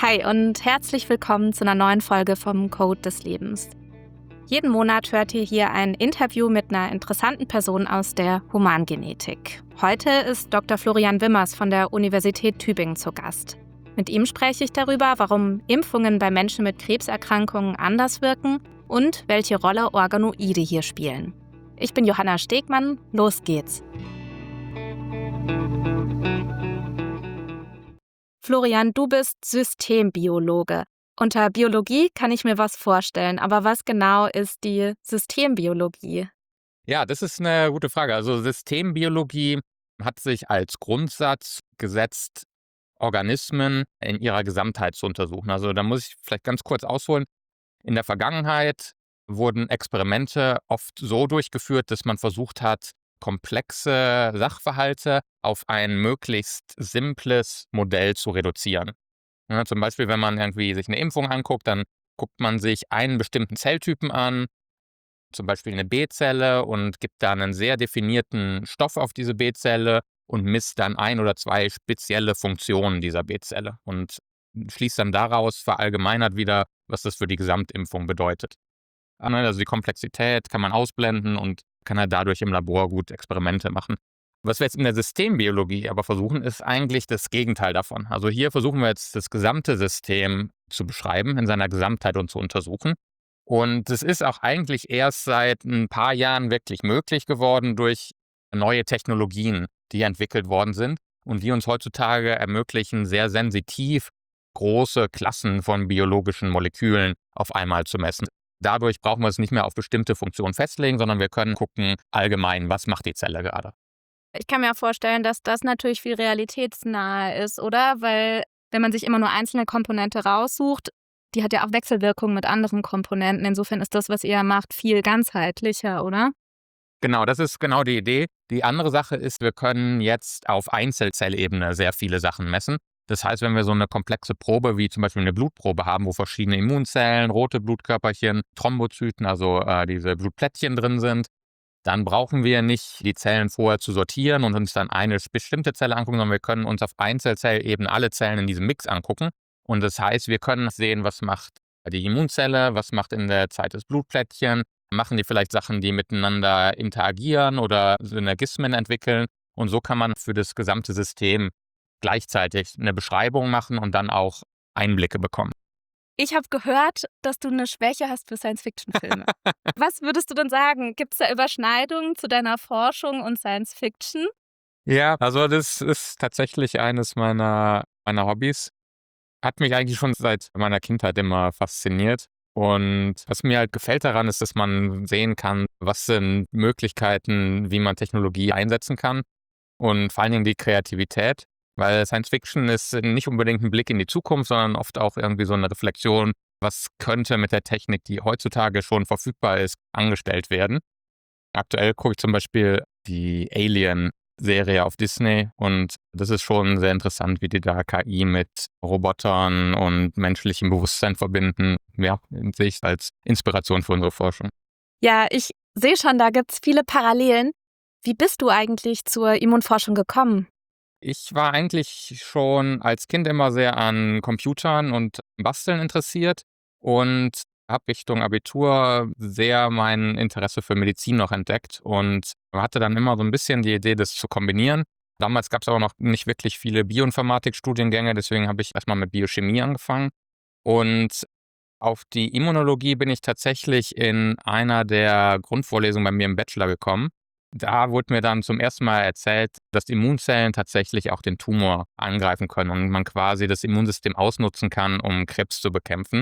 Hi und herzlich willkommen zu einer neuen Folge vom Code des Lebens. Jeden Monat hört ihr hier ein Interview mit einer interessanten Person aus der Humangenetik. Heute ist Dr. Florian Wimmers von der Universität Tübingen zu Gast. Mit ihm spreche ich darüber, warum Impfungen bei Menschen mit Krebserkrankungen anders wirken und welche Rolle Organoide hier spielen. Ich bin Johanna Stegmann, los geht's. Florian, du bist Systembiologe. Unter Biologie kann ich mir was vorstellen, aber was genau ist die Systembiologie? Ja, das ist eine gute Frage. Also Systembiologie hat sich als Grundsatz gesetzt, Organismen in ihrer Gesamtheit zu untersuchen. Also da muss ich vielleicht ganz kurz ausholen. In der Vergangenheit wurden Experimente oft so durchgeführt, dass man versucht hat, komplexe Sachverhalte auf ein möglichst simples Modell zu reduzieren. Ja, zum Beispiel, wenn man irgendwie sich eine Impfung anguckt, dann guckt man sich einen bestimmten Zelltypen an, zum Beispiel eine B-Zelle, und gibt dann einen sehr definierten Stoff auf diese B-Zelle und misst dann ein oder zwei spezielle Funktionen dieser B-Zelle und schließt dann daraus verallgemeinert wieder, was das für die Gesamtimpfung bedeutet. Also die Komplexität kann man ausblenden und kann halt dadurch im Labor gut Experimente machen. Was wir jetzt in der Systembiologie aber versuchen, ist eigentlich das Gegenteil davon. Also hier versuchen wir jetzt das gesamte System zu beschreiben, in seiner Gesamtheit und zu untersuchen. Und es ist auch eigentlich erst seit ein paar Jahren wirklich möglich geworden durch neue Technologien, die entwickelt worden sind und die uns heutzutage ermöglichen, sehr sensitiv große Klassen von biologischen Molekülen auf einmal zu messen. Dadurch brauchen wir es nicht mehr auf bestimmte Funktionen festlegen, sondern wir können gucken allgemein, was macht die Zelle gerade. Ich kann mir vorstellen, dass das natürlich viel realitätsnahe ist, oder? Weil wenn man sich immer nur einzelne Komponente raussucht, die hat ja auch Wechselwirkungen mit anderen Komponenten. Insofern ist das, was ihr macht, viel ganzheitlicher, oder? Genau, das ist genau die Idee. Die andere Sache ist, wir können jetzt auf Einzelzellebene sehr viele Sachen messen. Das heißt, wenn wir so eine komplexe Probe wie zum Beispiel eine Blutprobe haben, wo verschiedene Immunzellen, rote Blutkörperchen, Thrombozyten, also diese Blutplättchen drin sind, dann brauchen wir nicht die Zellen vorher zu sortieren und uns dann eine bestimmte Zelle angucken, sondern wir können uns auf Einzelzellebene alle Zellen in diesem Mix angucken. Und das heißt, wir können sehen, was macht die Immunzelle, was macht in der Zeit das Blutplättchen, machen die vielleicht Sachen, die miteinander interagieren oder Synergismen entwickeln. Und so kann man für das gesamte System gleichzeitig eine Beschreibung machen und dann auch Einblicke bekommen. Ich habe gehört, dass du eine Schwäche hast für Science-Fiction-Filme. Was würdest du denn sagen? Gibt es da Überschneidungen zu deiner Forschung und Science-Fiction? Ja, also das ist tatsächlich eines meiner Hobbys. Hat mich eigentlich schon seit meiner Kindheit immer fasziniert. Und was mir halt gefällt daran, ist, dass man sehen kann, was sind Möglichkeiten, wie man Technologie einsetzen kann und vor allen Dingen die Kreativität. Weil Science Fiction ist nicht unbedingt ein Blick in die Zukunft, sondern oft auch irgendwie so eine Reflexion, was könnte mit der Technik, die heutzutage schon verfügbar ist, angestellt werden. Aktuell gucke ich zum Beispiel die Alien-Serie auf Disney und das ist schon sehr interessant, wie die da KI mit Robotern und menschlichem Bewusstsein verbinden. Ja, sehe ich als Inspiration für unsere Forschung. Ja, ich sehe schon, da gibt es viele Parallelen. Wie bist du eigentlich zur Immunforschung gekommen? Ich war eigentlich schon als Kind immer sehr an Computern und Basteln interessiert und habe Richtung Abitur sehr mein Interesse für Medizin noch entdeckt und hatte dann immer so ein bisschen die Idee, das zu kombinieren. Damals gab es aber noch nicht wirklich viele Bioinformatik-Studiengänge, deswegen habe ich erstmal mit Biochemie angefangen. Und auf die Immunologie bin ich tatsächlich in einer der Grundvorlesungen bei mir im Bachelor gekommen. Da wurde mir dann zum ersten Mal erzählt, dass die Immunzellen tatsächlich auch den Tumor angreifen können und man quasi das Immunsystem ausnutzen kann, um Krebs zu bekämpfen.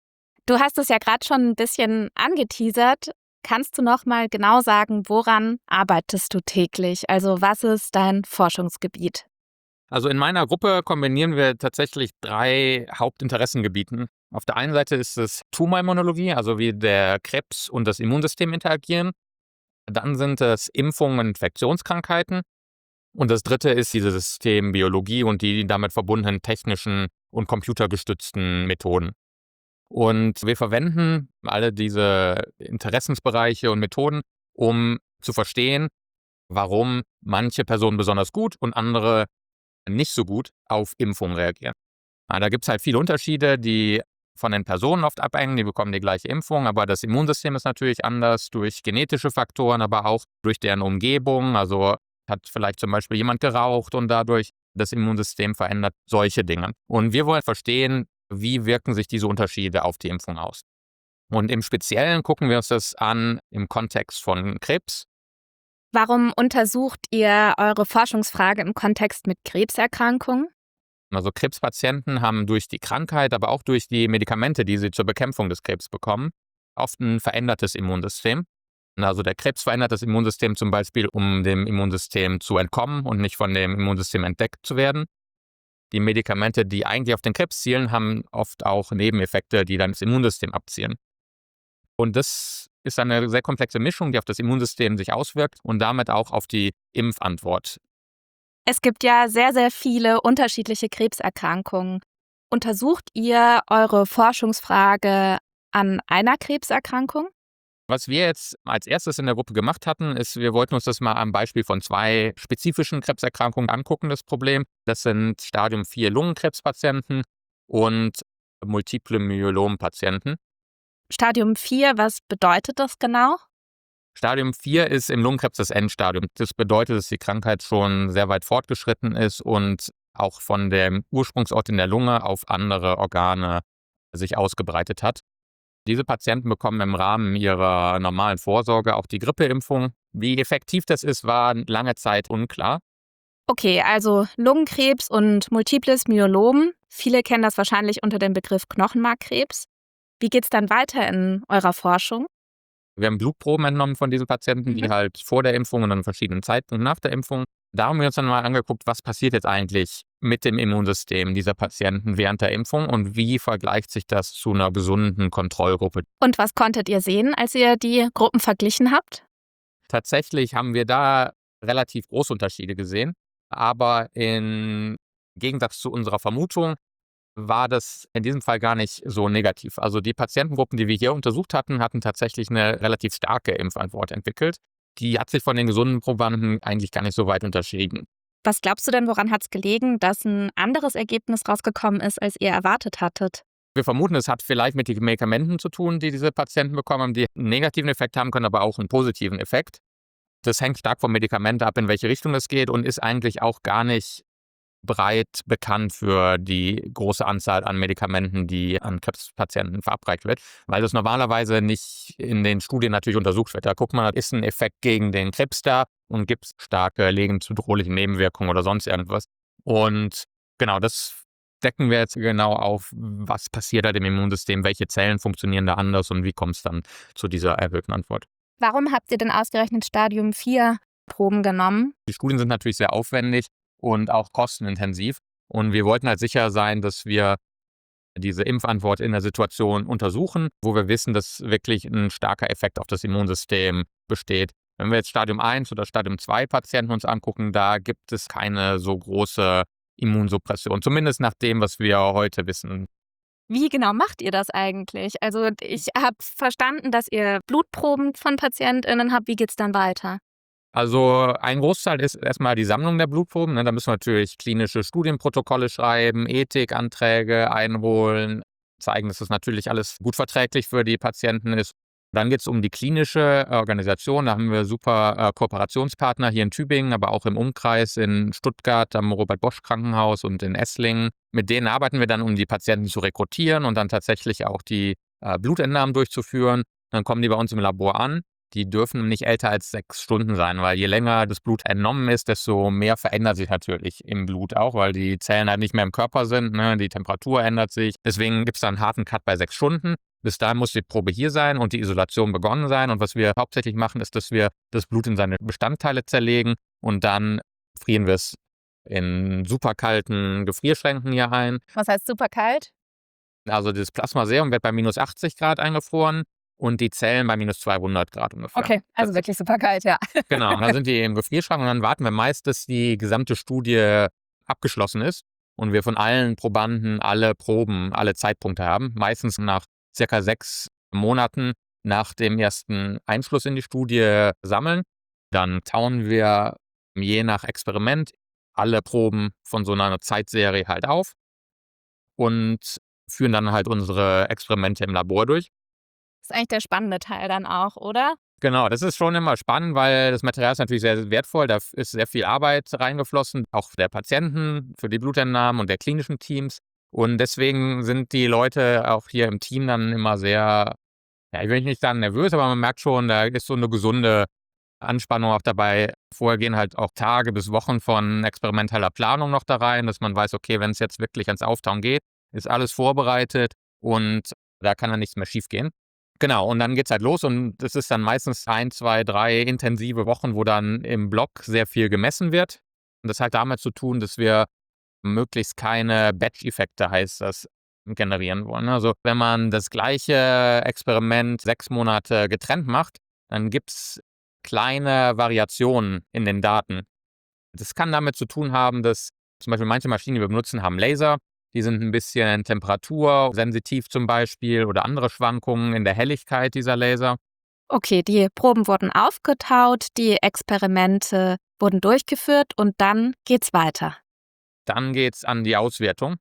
Du hast es ja gerade schon ein bisschen angeteasert. Kannst du noch mal genau sagen, woran arbeitest du täglich? Also was ist dein Forschungsgebiet? Also in meiner Gruppe kombinieren wir tatsächlich 3 Hauptinteressengebieten. Auf der einen Seite ist es Tumorimmunologie, also wie der Krebs und das Immunsystem interagieren. Dann sind es Impfungen und Infektionskrankheiten. Und das dritte ist diese Systembiologie und die damit verbundenen technischen und computergestützten Methoden. Und wir verwenden alle diese Interessensbereiche und Methoden, um zu verstehen, warum manche Personen besonders gut und andere nicht so gut auf Impfungen reagieren. Da gibt es halt viele Unterschiede, die von den Personen oft abhängen, die bekommen die gleiche Impfung, aber das Immunsystem ist natürlich anders durch genetische Faktoren, aber auch durch deren Umgebung. Also hat vielleicht zum Beispiel jemand geraucht und dadurch das Immunsystem verändert, solche Dinge. Und wir wollen verstehen, wie wirken sich diese Unterschiede auf die Impfung aus. Und im Speziellen gucken wir uns das an im Kontext von Krebs. Warum untersucht ihr eure Forschungsfrage im Kontext mit Krebserkrankungen? Also Krebspatienten haben durch die Krankheit, aber auch durch die Medikamente, die sie zur Bekämpfung des Krebs bekommen, oft ein verändertes Immunsystem. Also der Krebs verändert das Immunsystem zum Beispiel, um dem Immunsystem zu entkommen und nicht von dem Immunsystem entdeckt zu werden. Die Medikamente, die eigentlich auf den Krebs zielen, haben oft auch Nebeneffekte, die dann das Immunsystem abzielen. Und das ist eine sehr komplexe Mischung, die auf das Immunsystem sich auswirkt und damit auch auf die Impfantwort. Es gibt ja sehr, sehr viele unterschiedliche Krebserkrankungen. Untersucht ihr eure Forschungsfrage an einer Krebserkrankung? Was wir jetzt als erstes in der Gruppe gemacht hatten, ist, wir wollten uns das mal am Beispiel von 2 spezifischen Krebserkrankungen angucken, das Problem. Das sind Stadium 4 Lungenkrebspatienten und Multiple Myelom-Patienten. Stadium 4, was bedeutet das genau? Stadium 4 ist im Lungenkrebs das Endstadium. Das bedeutet, dass die Krankheit schon sehr weit fortgeschritten ist und auch von dem Ursprungsort in der Lunge auf andere Organe sich ausgebreitet hat. Diese Patienten bekommen im Rahmen ihrer normalen Vorsorge auch die Grippeimpfung. Wie effektiv das ist, war lange Zeit unklar. Okay, also Lungenkrebs und Multiples Myelom. Viele kennen das wahrscheinlich unter dem Begriff Knochenmarkkrebs. Wie geht's dann weiter in eurer Forschung? Wir haben Blutproben entnommen von diesen Patienten, die halt vor der Impfung und an verschiedenen Zeitpunkten nach der Impfung. Da haben wir uns dann mal angeguckt, was passiert jetzt eigentlich mit dem Immunsystem dieser Patienten während der Impfung und wie vergleicht sich das zu einer gesunden Kontrollgruppe. Und was konntet ihr sehen, als ihr die Gruppen verglichen habt? Tatsächlich haben wir da relativ große Unterschiede gesehen, aber im Gegensatz zu unserer Vermutung war das in diesem Fall gar nicht so negativ. Also die Patientengruppen, die wir hier untersucht hatten, hatten tatsächlich eine relativ starke Impfantwort entwickelt. Die hat sich von den gesunden Probanden eigentlich gar nicht so weit unterschieden. Was glaubst du denn, woran hat es gelegen, dass ein anderes Ergebnis rausgekommen ist, als ihr erwartet hattet? Wir vermuten, es hat vielleicht mit den Medikamenten zu tun, die diese Patienten bekommen haben, die einen negativen Effekt haben können, aber auch einen positiven Effekt. Das hängt stark vom Medikament ab, in welche Richtung es geht und ist eigentlich auch gar nicht breit bekannt für die große Anzahl an Medikamenten, die an Krebspatienten verabreicht wird, weil das normalerweise nicht in den Studien natürlich untersucht wird. Da guckt man, ist ein Effekt gegen den Krebs da und gibt es starke lebensbedrohliche Nebenwirkungen oder sonst irgendwas. Und genau, das decken wir jetzt genau auf, was passiert da dem Immunsystem, welche Zellen funktionieren da anders und wie kommt es dann zu dieser erhöhten Antwort. Warum habt ihr denn ausgerechnet Stadium 4 Proben genommen? Die Studien sind natürlich sehr aufwendig und auch kostenintensiv. Und wir wollten halt sicher sein, dass wir diese Impfantwort in der Situation untersuchen, wo wir wissen, dass wirklich ein starker Effekt auf das Immunsystem besteht. Wenn wir jetzt Stadium 1 oder Stadium 2 Patienten uns angucken, da gibt es keine so große Immunsuppression, zumindest nach dem, was wir heute wissen. Wie genau macht ihr das eigentlich? Also ich habe verstanden, dass ihr Blutproben von PatientInnen habt. Wie geht's dann weiter? Also ein Großteil ist erstmal die Sammlung der Blutproben. Da müssen wir natürlich klinische Studienprotokolle schreiben, Ethikanträge einholen, zeigen, dass das natürlich alles gut verträglich für die Patienten ist. Dann geht es um die klinische Organisation. Da haben wir super Kooperationspartner hier in Tübingen, aber auch im Umkreis in Stuttgart am Robert-Bosch-Krankenhaus und in Esslingen. Mit denen arbeiten wir dann, um die Patienten zu rekrutieren und dann tatsächlich auch die Blutentnahmen durchzuführen. Dann kommen die bei uns im Labor an. Die dürfen nicht älter als 6 Stunden sein, weil je länger das Blut entnommen ist, desto mehr verändert sich natürlich im Blut auch, weil die Zellen halt nicht mehr im Körper sind, ne? Die Temperatur ändert sich. Deswegen gibt es da einen harten Cut bei 6 Stunden. Bis dahin muss die Probe hier sein und die Isolation begonnen sein. Und was wir hauptsächlich machen, ist, dass wir das Blut in seine Bestandteile zerlegen und dann frieren wir es in superkalten Gefrierschränken hier ein. Was heißt super kalt? Also das Plasmaserum wird bei minus 80 Grad eingefroren und die Zellen bei minus 200 Grad ungefähr. Okay, also Das- wirklich super kalt, ja. Genau, dann sind die im Gefrierschrank und dann warten wir meist, dass die gesamte Studie abgeschlossen ist und wir von allen Probanden alle Proben, alle Zeitpunkte haben. Meistens nach circa 6 Monaten nach dem ersten Einschluss in die Studie sammeln. Dann tauen wir je nach Experiment alle Proben von so einer Zeitserie halt auf und führen dann halt unsere Experimente im Labor durch. Das ist eigentlich der spannende Teil dann auch, oder? Genau, das ist schon immer spannend, weil das Material ist natürlich sehr wertvoll. Da ist sehr viel Arbeit reingeflossen, auch der Patienten, für die Blutentnahmen und der klinischen Teams. Und deswegen sind die Leute auch hier im Team dann immer sehr, ja, ich will nicht sagen nervös, aber man merkt schon, da ist so eine gesunde Anspannung auch dabei. Vorher gehen halt auch Tage bis Wochen von experimenteller Planung noch da rein, dass man weiß, okay, wenn es jetzt wirklich ans Auftauen geht, ist alles vorbereitet und da kann dann nichts mehr schiefgehen. Genau, und dann geht's halt los und das ist dann meistens 1, 2, 3 intensive Wochen, wo dann im Block sehr viel gemessen wird. Und das hat damit zu tun, dass wir möglichst keine Batch-Effekte, heißt das, generieren wollen. Also, wenn man das gleiche Experiment 6 Monate getrennt macht, dann gibt's kleine Variationen in den Daten. Das kann damit zu tun haben, dass zum Beispiel manche Maschinen, die wir benutzen, haben Laser. Die sind ein bisschen temperatursensitiv zum Beispiel oder andere Schwankungen in der Helligkeit dieser Laser. Okay, die Proben wurden aufgetaut, die Experimente wurden durchgeführt und dann geht's weiter. Dann geht's an die Auswertung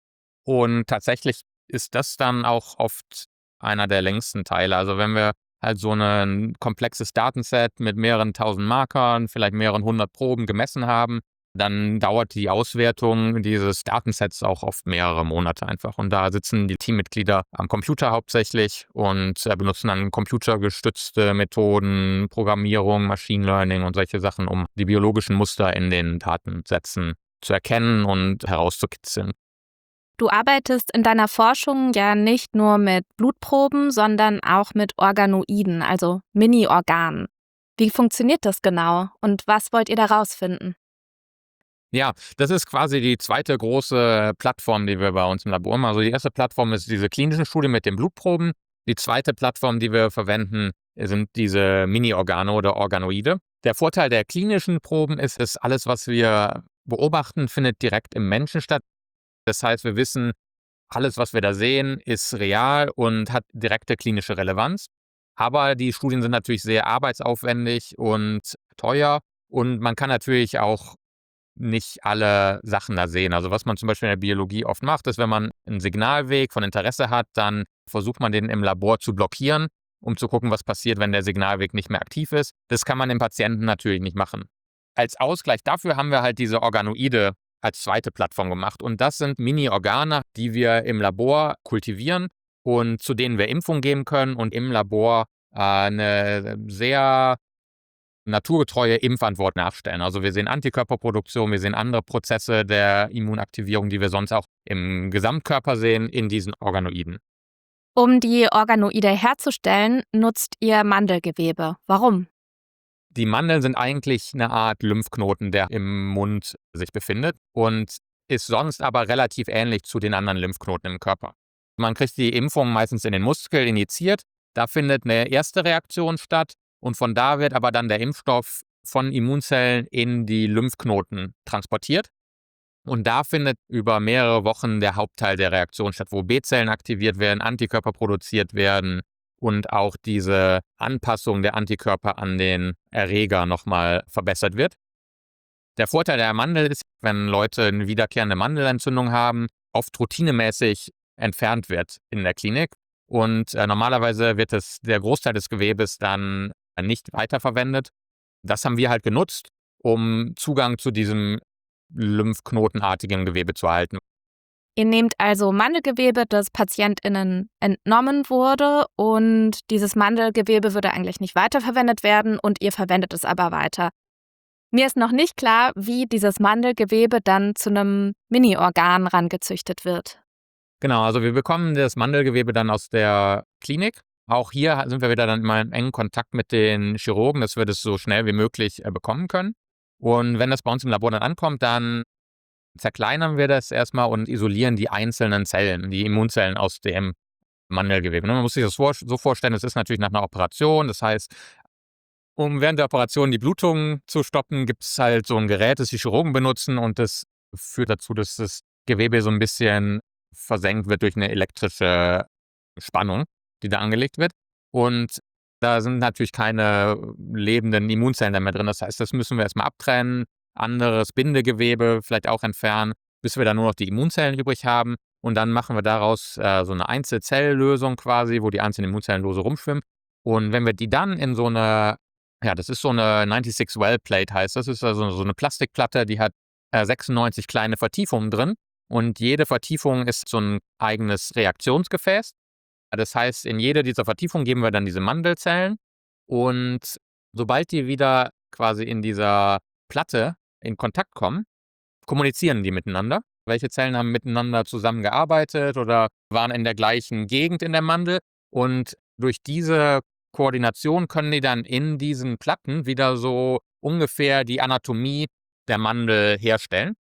und tatsächlich ist das dann auch oft einer der längsten Teile. Also, wenn wir halt so 'nen komplexes Datenset mit mehreren tausend Markern, vielleicht mehreren hundert Proben gemessen haben, dann dauert die Auswertung dieses Datensets auch oft mehrere Monate einfach. Und da sitzen die Teammitglieder am Computer hauptsächlich und, benutzen dann computergestützte Methoden, Programmierung, Machine Learning und solche Sachen, um die biologischen Muster in den Datensätzen zu erkennen und herauszukitzeln. Du arbeitest in deiner Forschung ja nicht nur mit Blutproben, sondern auch mit Organoiden, also Mini-Organen. Wie funktioniert das genau und was wollt ihr da rausfinden? Ja, das ist quasi die zweite große Plattform, die wir bei uns im Labor haben. Also, die erste Plattform ist diese klinischen Studien mit den Blutproben. Die zweite Plattform, die wir verwenden, sind diese Mini-Organe oder Organoide. Der Vorteil der klinischen Proben ist, dass alles, was wir beobachten, findet direkt im Menschen statt. Das heißt, wir wissen, alles, was wir da sehen, ist real und hat direkte klinische Relevanz. Aber die Studien sind natürlich sehr arbeitsaufwendig und teuer und man kann natürlich auch nicht alle Sachen da sehen. Also, was man zum Beispiel in der Biologie oft macht, ist, wenn man einen Signalweg von Interesse hat, dann versucht man den im Labor zu blockieren, um zu gucken, was passiert, wenn der Signalweg nicht mehr aktiv ist. Das kann man im Patienten natürlich nicht machen. Als Ausgleich dafür haben wir halt diese Organoide als zweite Plattform gemacht. Und das sind Mini-Organe, die wir im Labor kultivieren und zu denen wir Impfungen geben können und im Labor 'ne sehr naturgetreue Impfantwort nachstellen. Also, wir sehen Antikörperproduktion, wir sehen andere Prozesse der Immunaktivierung, die wir sonst auch im Gesamtkörper sehen, in diesen Organoiden. Um die Organoide herzustellen, nutzt ihr Mandelgewebe. Warum? Die Mandeln sind eigentlich eine Art Lymphknoten, der im Mund sich befindet und ist sonst aber relativ ähnlich zu den anderen Lymphknoten im Körper. Man kriegt die Impfung meistens in den Muskel injiziert. Da findet eine erste Reaktion statt und von da wird aber dann der Impfstoff von Immunzellen in die Lymphknoten transportiert. Und da findet über mehrere Wochen der Hauptteil der Reaktion statt, wo B-Zellen aktiviert werden, Antikörper produziert werden und auch diese Anpassung der Antikörper an den Erreger nochmal verbessert wird. Der Vorteil der Mandel ist, wenn Leute eine wiederkehrende Mandelentzündung haben, oft routinemäßig entfernt wird in der Klinik. Und normalerweise wird der Großteil des Gewebes dann nicht weiterverwendet. Das haben wir halt genutzt, um Zugang zu diesem lymphknotenartigen Gewebe zu erhalten. Ihr nehmt also Mandelgewebe, das PatientInnen entnommen wurde und dieses Mandelgewebe würde eigentlich nicht weiterverwendet werden und ihr verwendet es aber weiter. Mir ist noch nicht klar, wie dieses Mandelgewebe dann zu einem Mini-Organ rangezüchtet wird. Genau, also wir bekommen das Mandelgewebe dann aus der Klinik. Auch hier sind wir wieder dann immer in engen Kontakt mit den Chirurgen, dass wir das so schnell wie möglich bekommen können. Und wenn das bei uns im Labor dann ankommt, dann zerkleinern wir das erstmal und isolieren die einzelnen Zellen, die Immunzellen aus dem Mandelgewebe. Man muss sich das so vorstellen, das ist natürlich nach einer Operation. Das heißt, um während der Operation die Blutung zu stoppen, gibt es halt so ein Gerät, das die Chirurgen benutzen und das führt dazu, dass das Gewebe so ein bisschen versenkt wird durch eine elektrische Spannung, die da angelegt wird. Und da sind natürlich keine lebenden Immunzellen mehr drin. Das heißt, das müssen wir erstmal abtrennen, anderes Bindegewebe vielleicht auch entfernen, bis wir dann nur noch die Immunzellen übrig haben. Und dann machen wir daraus so eine Einzelzelllösung quasi, wo die einzelnen Immunzellen lose rumschwimmen. Und wenn wir die dann in so eine, ja, das ist so eine 96 Well Plate heißt das, ist also so eine Plastikplatte, die hat 96 kleine Vertiefungen drin. Und jede Vertiefung ist so ein eigenes Reaktionsgefäß. Das heißt, in jede dieser Vertiefungen geben wir dann diese Mandelzellen. Und sobald die wieder quasi in dieser Platte in Kontakt kommen, kommunizieren die miteinander. Welche Zellen haben miteinander zusammengearbeitet oder waren in der gleichen Gegend in der Mandel. Und durch diese Koordination können die dann in diesen Platten wieder so ungefähr die Anatomie der Mandel herstellen.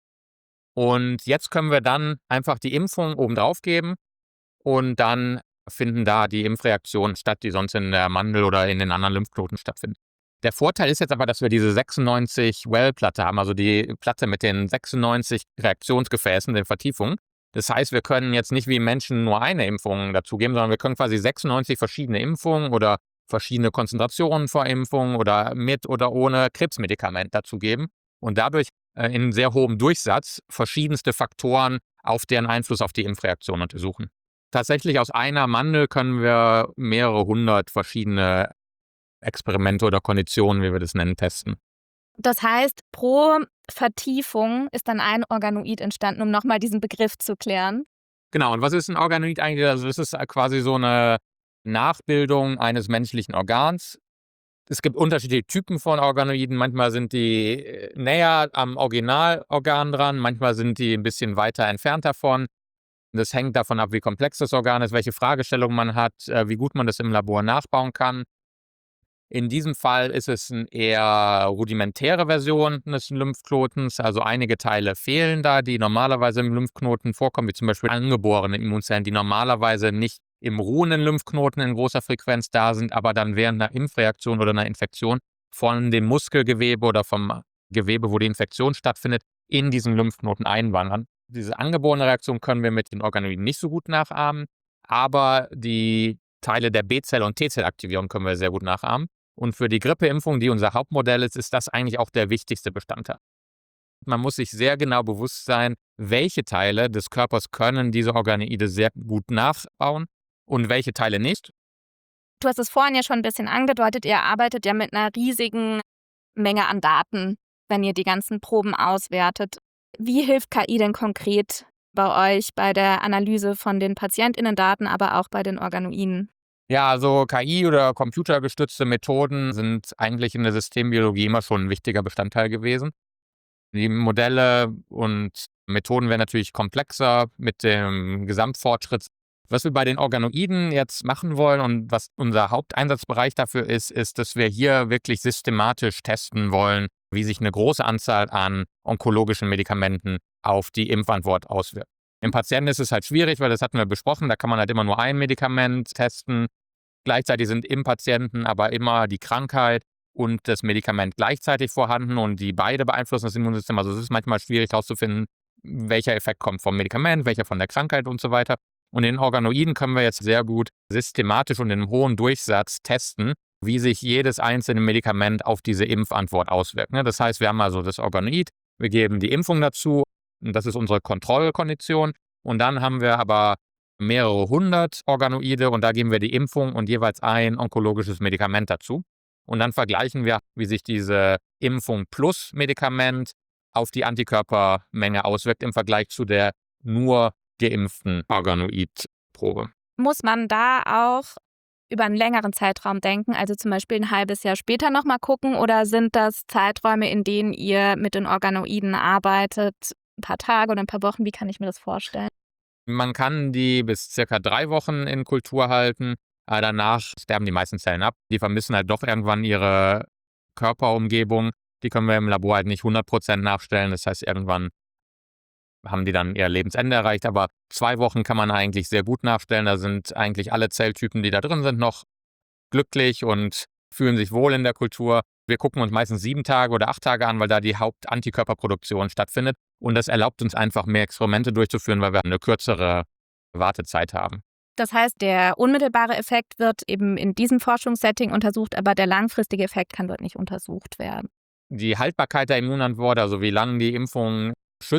Und jetzt können wir dann einfach die Impfung obendrauf geben und dann finden da die Impfreaktionen statt, die sonst in der Mandel oder in den anderen Lymphknoten stattfinden. Der Vorteil ist jetzt aber, dass wir diese 96 Well-Platte haben, also die Platte mit den 96 Reaktionsgefäßen, den Vertiefungen. Das heißt, wir können jetzt nicht wie Menschen nur eine Impfung dazugeben, sondern wir können quasi 96 verschiedene Impfungen oder verschiedene Konzentrationen vor Impfung oder mit oder ohne Krebsmedikament dazugeben und dadurch in sehr hohem Durchsatz verschiedenste Faktoren auf deren Einfluss auf die Impfreaktion untersuchen. Tatsächlich aus einer Mandel können wir mehrere hundert verschiedene Experimente oder Konditionen, wie wir das nennen, testen. Das heißt, pro Vertiefung ist dann ein Organoid entstanden, um nochmal diesen Begriff zu klären. Genau, und was ist ein Organoid eigentlich? Also das ist quasi so eine Nachbildung eines menschlichen Organs. Es gibt unterschiedliche Typen von Organoiden. Manchmal sind die näher am Originalorgan dran, manchmal sind die ein bisschen weiter entfernt davon. Das hängt davon ab, wie komplex das Organ ist, welche Fragestellungen man hat, wie gut man das im Labor nachbauen kann. In diesem Fall ist es eine eher rudimentäre Version des Lymphknotens, also einige Teile fehlen da, die normalerweise im Lymphknoten vorkommen, wie zum Beispiel angeborene Immunzellen, die normalerweise nicht im ruhenden Lymphknoten in großer Frequenz da sind, aber dann während einer Impfreaktion oder einer Infektion von dem Muskelgewebe oder vom Gewebe, wo die Infektion stattfindet, in diesen Lymphknoten einwandern. Diese angeborene Reaktion können wir mit den Organoiden nicht so gut nachahmen, aber die Teile der B-Zell- und T-Zellaktivierung können wir sehr gut nachahmen. Und für die Grippeimpfung, die unser Hauptmodell ist das eigentlich auch der wichtigste Bestandteil. Man muss sich sehr genau bewusst sein, welche Teile des Körpers können diese Organoide sehr gut nachbauen und welche Teile nicht. Du hast es vorhin ja schon ein bisschen angedeutet, ihr arbeitet ja mit einer riesigen Menge an Daten, wenn ihr die ganzen Proben auswertet. Wie hilft KI denn konkret bei euch bei der Analyse von den PatientInnen-Daten, aber auch bei den Organoiden? Ja, also KI oder computergestützte Methoden sind eigentlich in der Systembiologie immer schon ein wichtiger Bestandteil gewesen. Die Modelle und Methoden werden natürlich komplexer mit dem Gesamtfortschritt. Was wir bei den Organoiden jetzt machen wollen und was unser Haupteinsatzbereich dafür ist, dass wir hier wirklich systematisch testen wollen, wie sich eine große Anzahl an onkologischen Medikamenten auf die Impfantwort auswirkt. Im Patienten ist es halt schwierig, weil das hatten wir besprochen, da kann man halt immer nur ein Medikament testen. Gleichzeitig sind im Patienten aber immer die Krankheit und das Medikament gleichzeitig vorhanden und die beide beeinflussen das Immunsystem. Also es ist manchmal schwierig herauszufinden, welcher Effekt kommt vom Medikament, welcher von der Krankheit und so weiter. Und in Organoiden können wir jetzt sehr gut systematisch und in einem hohen Durchsatz testen, wie sich jedes einzelne Medikament auf diese Impfantwort auswirkt. Das heißt, wir haben also das Organoid, wir geben die Impfung dazu, und das ist unsere Kontrollkondition. Und dann haben wir aber mehrere hundert Organoide und da geben wir die Impfung und jeweils ein onkologisches Medikament dazu. Und dann vergleichen wir, wie sich diese Impfung plus Medikament auf die Antikörpermenge auswirkt im Vergleich zu der nur geimpften Organoidprobe. Muss man da auch über einen längeren Zeitraum denken, also zum Beispiel ein halbes Jahr später nochmal gucken, oder sind das Zeiträume, in denen ihr mit den Organoiden arbeitet, ein paar Tage oder ein paar Wochen? Wie kann ich mir das vorstellen? Man kann die bis circa 3 Wochen in Kultur halten. Danach sterben die meisten Zellen ab. Die vermissen halt doch irgendwann ihre Körperumgebung. Die können wir im Labor halt nicht 100% nachstellen. Das heißt, irgendwann haben die dann ihr Lebensende erreicht. Aber 2 Wochen kann man eigentlich sehr gut nachstellen. Da sind eigentlich alle Zelltypen, die da drin sind, noch glücklich und fühlen sich wohl in der Kultur. Wir gucken uns meistens 7 Tage oder 8 Tage an, weil da die Hauptantikörperproduktion stattfindet. Und das erlaubt uns einfach, mehr Experimente durchzuführen, weil wir eine kürzere Wartezeit haben. Das heißt, der unmittelbare Effekt wird eben in diesem Forschungssetting untersucht, aber der langfristige Effekt kann dort nicht untersucht werden. Die Haltbarkeit der Immunantwort, also wie lange die Impfung schützt,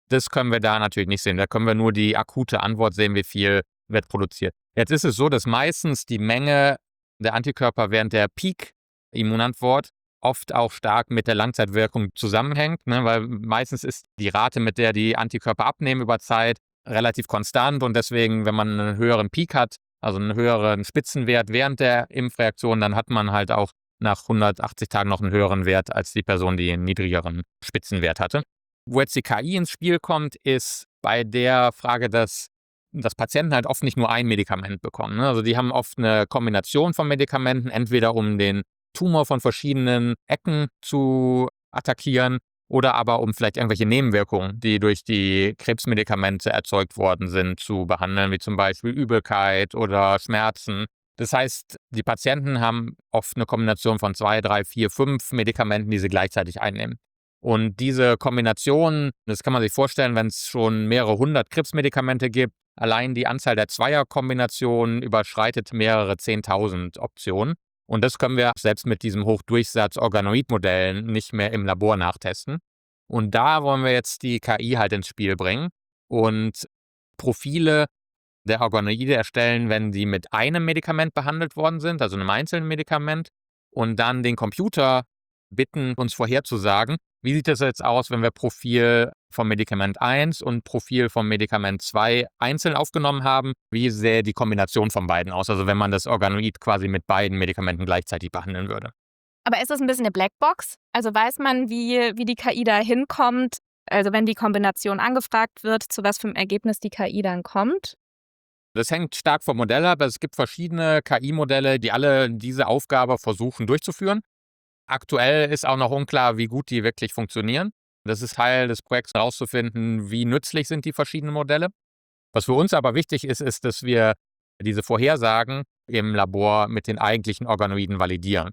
Das können wir da natürlich nicht sehen. Da können wir nur die akute Antwort sehen, wie viel wird produziert. Jetzt ist es so, dass meistens die Menge der Antikörper während der Peak-Immunantwort oft auch stark mit der Langzeitwirkung zusammenhängt, ne? Weil meistens ist die Rate, mit der die Antikörper abnehmen über Zeit, relativ konstant und deswegen, wenn man einen höheren Peak hat, also einen höheren Spitzenwert während der Impfreaktion, dann hat man halt auch nach 180 Tagen noch einen höheren Wert als die Person, die einen niedrigeren Spitzenwert hatte. Wo jetzt die KI ins Spiel kommt, ist bei der Frage, dass Patienten halt oft nicht nur ein Medikament bekommen, ne? Also die haben oft eine Kombination von Medikamenten, entweder um den Tumor von verschiedenen Ecken zu attackieren oder aber um vielleicht irgendwelche Nebenwirkungen, die durch die Krebsmedikamente erzeugt worden sind, zu behandeln, wie zum Beispiel Übelkeit oder Schmerzen. Das heißt, die Patienten haben oft eine Kombination von 2, 3, 4, 5 Medikamenten, die sie gleichzeitig einnehmen. Und diese Kombination, das kann man sich vorstellen, wenn es schon mehrere hundert Krebsmedikamente gibt, allein die Anzahl der Zweierkombinationen überschreitet mehrere 10.000 Optionen. Und das können wir selbst mit diesem Hochdurchsatz-Organoid-Modellen nicht mehr im Labor nachtesten. Und da wollen wir jetzt die KI halt ins Spiel bringen und Profile der Organoide erstellen, wenn die mit einem Medikament behandelt worden sind, also einem einzelnen Medikament, und dann den Computer bitten, uns vorherzusagen, wie sieht das jetzt aus, wenn wir Profil vom Medikament 1 und Profil vom Medikament 2 einzeln aufgenommen haben? Wie sähe die Kombination von beiden aus? Also wenn man das Organoid quasi mit beiden Medikamenten gleichzeitig behandeln würde. Aber ist das ein bisschen eine Blackbox? Also weiß man, wie die KI da hinkommt? Also wenn die Kombination angefragt wird, zu was für einem Ergebnis die KI dann kommt? Das hängt stark vom Modell ab. Es gibt verschiedene KI-Modelle, die alle diese Aufgabe versuchen durchzuführen. Aktuell ist auch noch unklar, wie gut die wirklich funktionieren. Das ist Teil des Projekts, herauszufinden, wie nützlich sind die verschiedenen Modelle. Was für uns aber wichtig ist, ist, dass wir diese Vorhersagen im Labor mit den eigentlichen Organoiden validieren.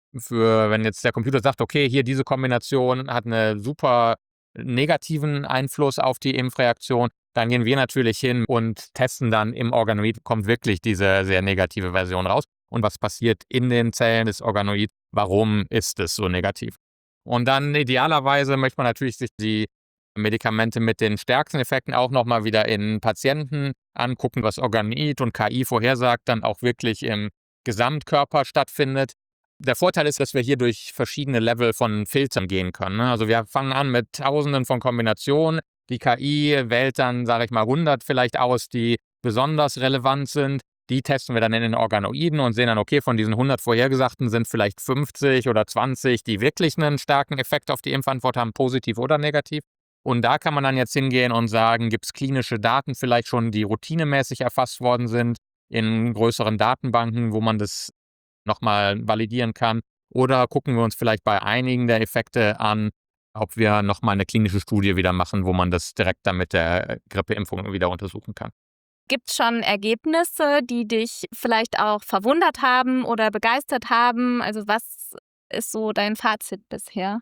Wenn jetzt der Computer sagt, okay, hier diese Kombination hat einen super negativen Einfluss auf die Impfreaktion, dann gehen wir natürlich hin und testen dann im Organoid, kommt wirklich diese sehr negative Version raus. Und was passiert in den Zellen des Organoids? Warum ist es so negativ? Und dann idealerweise möchte man natürlich sich die Medikamente mit den stärksten Effekten auch nochmal wieder in Patienten angucken, was Organoid und KI vorhersagt, dann auch wirklich im Gesamtkörper stattfindet. Der Vorteil ist, dass wir hier durch verschiedene Level von Filtern gehen können, ne? Also wir fangen an mit Tausenden von Kombinationen. Die KI wählt dann, sage ich mal, 100 vielleicht aus, die besonders relevant sind. Die testen wir dann in den Organoiden und sehen dann, okay, von diesen 100 vorhergesagten sind vielleicht 50 oder 20, die wirklich einen starken Effekt auf die Impfantwort haben, positiv oder negativ. Und da kann man dann jetzt hingehen und sagen, gibt es klinische Daten vielleicht schon, die routinemäßig erfasst worden sind in größeren Datenbanken, wo man das nochmal validieren kann. Oder gucken wir uns vielleicht bei einigen der Effekte an, ob wir nochmal eine klinische Studie wieder machen, wo man das direkt dann mit der Grippeimpfung wieder untersuchen kann. Gibt es schon Ergebnisse, die dich vielleicht auch verwundert haben oder begeistert haben? Also was ist so dein Fazit bisher?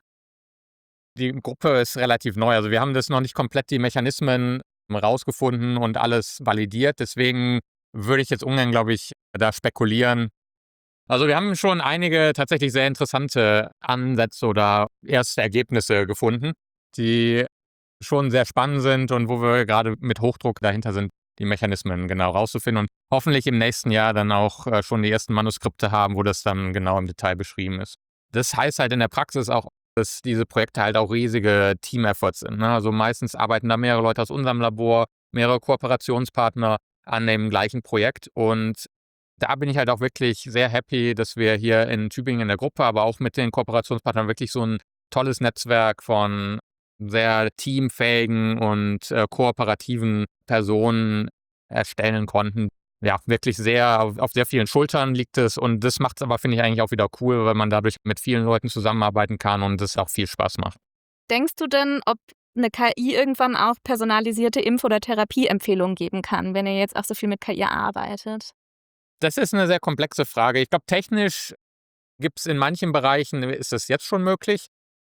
Die Gruppe ist relativ neu. Also wir haben das noch nicht komplett die Mechanismen rausgefunden und alles validiert. Deswegen würde ich jetzt ungern, glaube ich, da spekulieren. Also wir haben schon einige tatsächlich sehr interessante Ansätze oder erste Ergebnisse gefunden, die schon sehr spannend sind und wo wir gerade mit Hochdruck dahinter sind, die Mechanismen genau rauszufinden und hoffentlich im nächsten Jahr dann auch schon die ersten Manuskripte haben, wo das dann genau im Detail beschrieben ist. Das heißt halt in der Praxis auch, dass diese Projekte halt auch riesige Team-Efforts sind, ne? Also meistens arbeiten da mehrere Leute aus unserem Labor, mehrere Kooperationspartner an dem gleichen Projekt und da bin ich halt auch wirklich sehr happy, dass wir hier in Tübingen in der Gruppe, aber auch mit den Kooperationspartnern wirklich so ein tolles Netzwerk von sehr teamfähigen und kooperativen Personen erstellen konnten. Ja, wirklich sehr auf sehr vielen Schultern liegt es und das macht es aber, finde ich, eigentlich auch wieder cool, weil man dadurch mit vielen Leuten zusammenarbeiten kann und es auch viel Spaß macht. Denkst du denn, ob eine KI irgendwann auch personalisierte Impf- oder Therapieempfehlungen geben kann, wenn ihr jetzt auch so viel mit KI arbeitet? Das ist eine sehr komplexe Frage. Ich glaube, technisch gibt es in manchen Bereichen, ist das jetzt schon möglich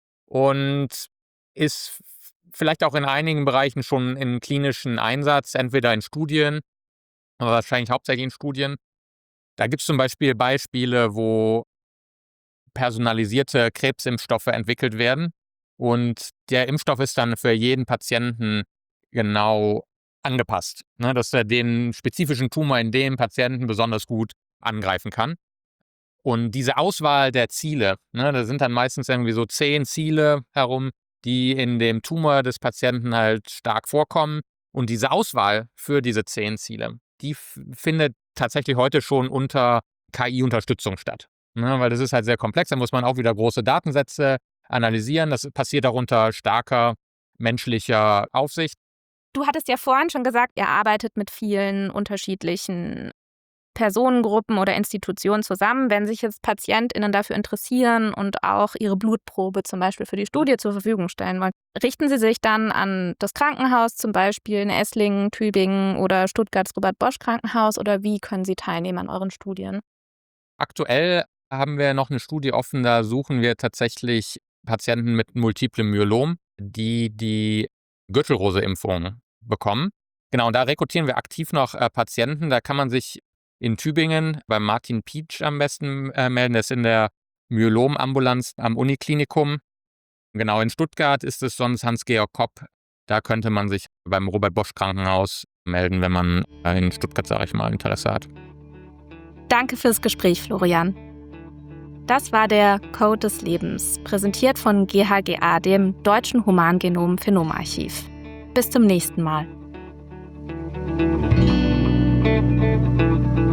und ist vielleicht auch in einigen Bereichen schon im klinischen Einsatz, entweder in Studien, aber wahrscheinlich hauptsächlich in Studien. Da gibt es zum Beispiel Beispiele, wo personalisierte Krebsimpfstoffe entwickelt werden und der Impfstoff ist dann für jeden Patienten genau angepasst, ne, dass er den spezifischen Tumor in dem Patienten besonders gut angreifen kann. Und diese Auswahl der Ziele, ne, da sind dann meistens irgendwie so 10 Ziele herum, die in dem Tumor des Patienten halt stark vorkommen. Und diese Auswahl für diese 10 Ziele, die findet tatsächlich heute schon unter KI-Unterstützung statt. Ne, weil das ist halt sehr komplex, da muss man auch wieder große Datensätze analysieren. Das passiert auch unter starker menschlicher Aufsicht. Du hattest ja vorhin schon gesagt, ihr arbeitet mit vielen unterschiedlichen Personengruppen oder Institutionen zusammen. Wenn sich jetzt PatientInnen dafür interessieren und auch ihre Blutprobe zum Beispiel für die Studie zur Verfügung stellen wollen, richten sie sich dann an das Krankenhaus, zum Beispiel in Esslingen, Tübingen oder Stuttgarts Robert-Bosch-Krankenhaus, oder wie können sie teilnehmen an euren Studien? Aktuell haben wir noch eine Studie offen, da suchen wir tatsächlich Patienten mit multiplem Myelom, die die Gürtelrose-Impfung bekommen. Genau, und da rekrutieren wir aktiv noch Patienten. Da kann man sich in Tübingen bei Martin Pietsch am besten melden. Der ist in der Myelomambulanz am Uniklinikum. Genau, in Stuttgart ist es sonst Hans-Georg Kopp. Da könnte man sich beim Robert-Bosch-Krankenhaus melden, wenn man in Stuttgart, sage ich mal, Interesse hat. Danke fürs Gespräch, Florian. Das war der Code des Lebens, präsentiert von GHGA, dem Deutschen Humangenom-Phenomarchiv. Bis zum nächsten Mal.